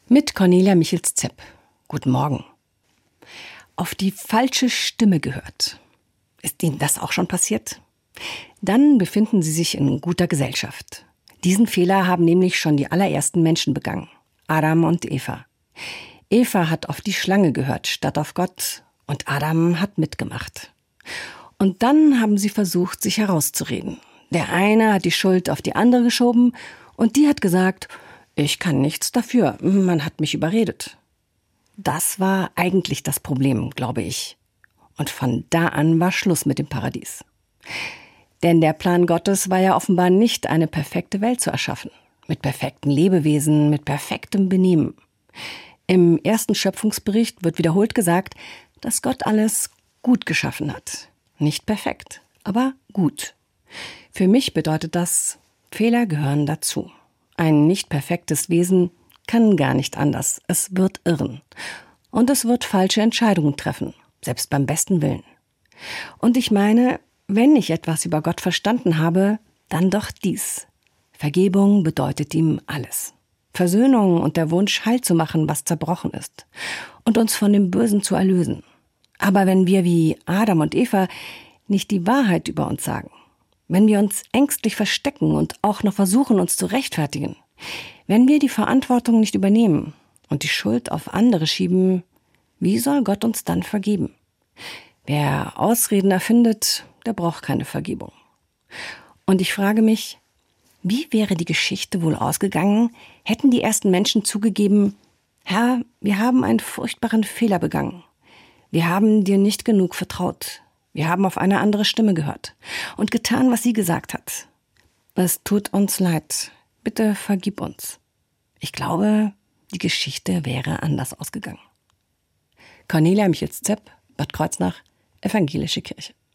Mit Cornelia Michels-Zepp. Guten Morgen. Auf die falsche Stimme gehört. Ist Ihnen das auch schon passiert? Dann befinden Sie sich in guter Gesellschaft. Diesen Fehler haben nämlich schon die allerersten Menschen begangen. Adam und Eva. Eva hat auf die Schlange gehört, statt auf Gott. Und Adam hat mitgemacht. Und dann haben sie versucht, sich herauszureden. Der eine hat die Schuld auf die andere geschoben und die hat gesagt, ich kann nichts dafür, man hat mich überredet. Das war eigentlich das Problem, glaube ich. Und von da an war Schluss mit dem Paradies. Denn der Plan Gottes war ja offenbar nicht, eine perfekte Welt zu erschaffen. Mit perfekten Lebewesen, mit perfektem Benehmen. Im ersten Schöpfungsbericht wird wiederholt gesagt, dass Gott alles gut geschaffen hat. Nicht perfekt, aber gut. Für mich bedeutet das, Fehler gehören dazu. Ein nicht perfektes Wesen kann gar nicht anders. Es wird irren. Und es wird falsche Entscheidungen treffen, selbst beim besten Willen. Und ich meine, wenn ich etwas über Gott verstanden habe, dann doch dies. Vergebung bedeutet ihm alles. Versöhnung und der Wunsch, heil zu machen, was zerbrochen ist. Und uns von dem Bösen zu erlösen. Aber wenn wir wie Adam und Eva nicht die Wahrheit über uns sagen, wenn wir uns ängstlich verstecken und auch noch versuchen, uns zu rechtfertigen, wenn wir die Verantwortung nicht übernehmen und die Schuld auf andere schieben, wie soll Gott uns dann vergeben? Wer Ausreden erfindet, der braucht keine Vergebung. Und ich frage mich, wie wäre die Geschichte wohl ausgegangen, hätten die ersten Menschen zugegeben, Herr, wir haben einen furchtbaren Fehler begangen. Wir haben dir nicht genug vertraut. Wir haben auf eine andere Stimme gehört und getan, was sie gesagt hat. Es tut uns leid. Bitte vergib uns. Ich glaube, die Geschichte wäre anders ausgegangen. Cornelia Michels-Zepp, Bad Kreuznach, Evangelische Kirche.